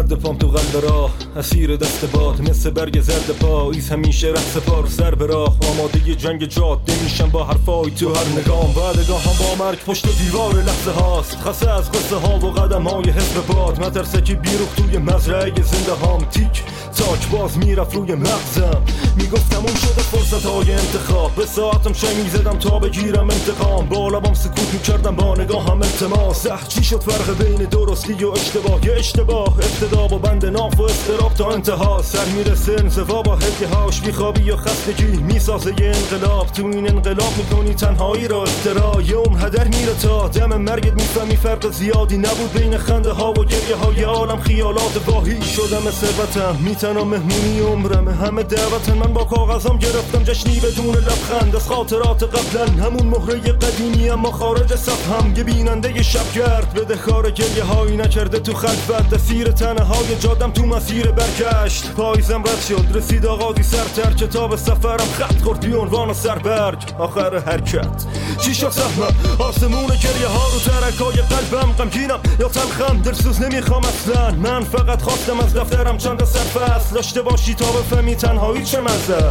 زرد پام تو قلب راه، اسیر دست باد مثل برگ زرد پاییز، همیشه رقص پار سر به راه، آماده جنگ جاده میشم با حرفای تو هر نگام. بعدگاه هم با مرگ پشت دیوار لحظه هاست، خسته از قصه ها و قدم های حزب باد، مترسه که بیروح توی مزرعه زنده هام. تیک تاک باز میرفت روی مغزم، میگفتم اون شده فرصت های انتخاب، به ساعتم چه میزدم تا بگیرم انتقام، با لبام سکوت میکردم با نگاهم التماس. چی شد فرق بین درستی و اشتباه؟ یه اشتباه ابتدا با بند ناف و استراب تا انتها، سر میرسه انزوا با هدیه هاش، بیخوابی و خستگی میسازه یه انقلاب، تو این انقلاب میکنی تنهایی را اختراع، یه اون هدر میره تا دم مرگت، میفهمی فرق زیادی نبود بین خنده ها و گریه های عالم، خیالات واهی شدم ثروتم، میتنم مهمونی عمرم، همه دعوتن، من با کاغذام گرفتم جشنی بدون لبخند از خاطرات قبلا، همون مهره قدیمی اما خارج صفحم، یه بیننده شبگرد بدهکار گریه هایی نکرده تو خلوت، دسیر تنه های جادم تو مسیر برگشت، پاییزم رد شد رسید آغازی سرتر، کتاب سفرم خط خورد بی عنوان سربرگ، آخر حرکت چی شد سهمم، آسمون گریه ها رو ترکای قلبم، غمگینم یا تلخم دلسوز نمیخوام اصلا، من فقط خواستم از دفترم چند سرفصل داشته باشی تا بفهمی تنهایی چه مزه.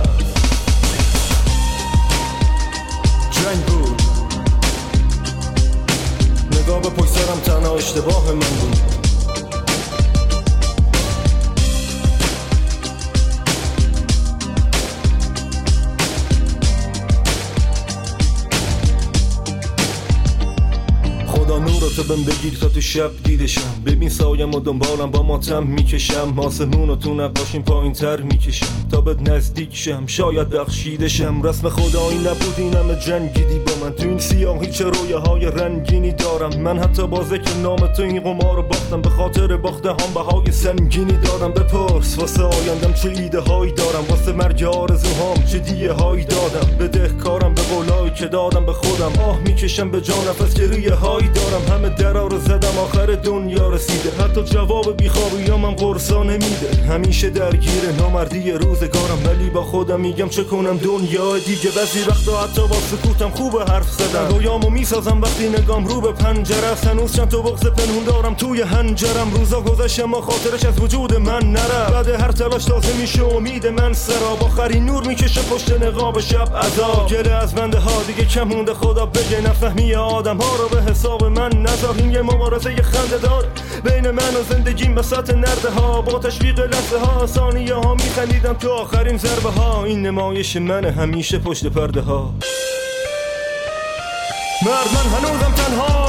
جنگ بود، نگاه به پشت سرم تنها اشتباه من بود. خدا نورتو بهم بگیر تا تو شب دیدشم، ببین سایم و دنبالم با ماتم میکشم، آسمونو تو نقاشیم پایین تر میکشم تا بهت نزدیک شم، شاید بخشیدشم، رسم خدایی نبود این همه جنگیدی با من، تو این سیاهی چه رویه های رنگینی دارم، من حتی با ذکر نام تو این قمار رو باختم، به خاطر باخته هم بهای سنگینی دارم، بپرس واسه آیندم چه ایده هایی دارم، واسه مرگ آرزوهام چه دیه هایی دادم، بدهکارم به قولایی که دادم به خودم، آه میکشم به جان نفس گریه هایی دارم، همه درا رو زدم آخر دنیا رسیده، حتی جواب بیخوابیام هم قرصا نمیده، همیشه درگیر نامردی روزگارم، ولی با خودم میگم چه کنم دنیا دیگه، بعضی وقتا حتی با سکوتم خوبه حرف زدن، رویامو میسازم وقتی نگام رو به پنجره است، هنوز چند تا بغض پنهون دارم توی هنجرم، روزا گذشت اما خاطرش از وجود من نره، بعد هر تلاش تازه میشه امید من سراب، آخرین نور میکشه پشت نقاب شب عذاب، گله از بنده ها دیگه کم مونده، خدا بگه نفهمی آدم ها رو به حساب من نذار، این یه مبارزه یه خنده دار بین من و زندگیم وسط نرده ها، با تشویق لحظه ها ثانیه ها میخندیدم تو آخرین ضربه ها، این نمایش من همیشه پشت پرده ها، مرد من هنوزم تنها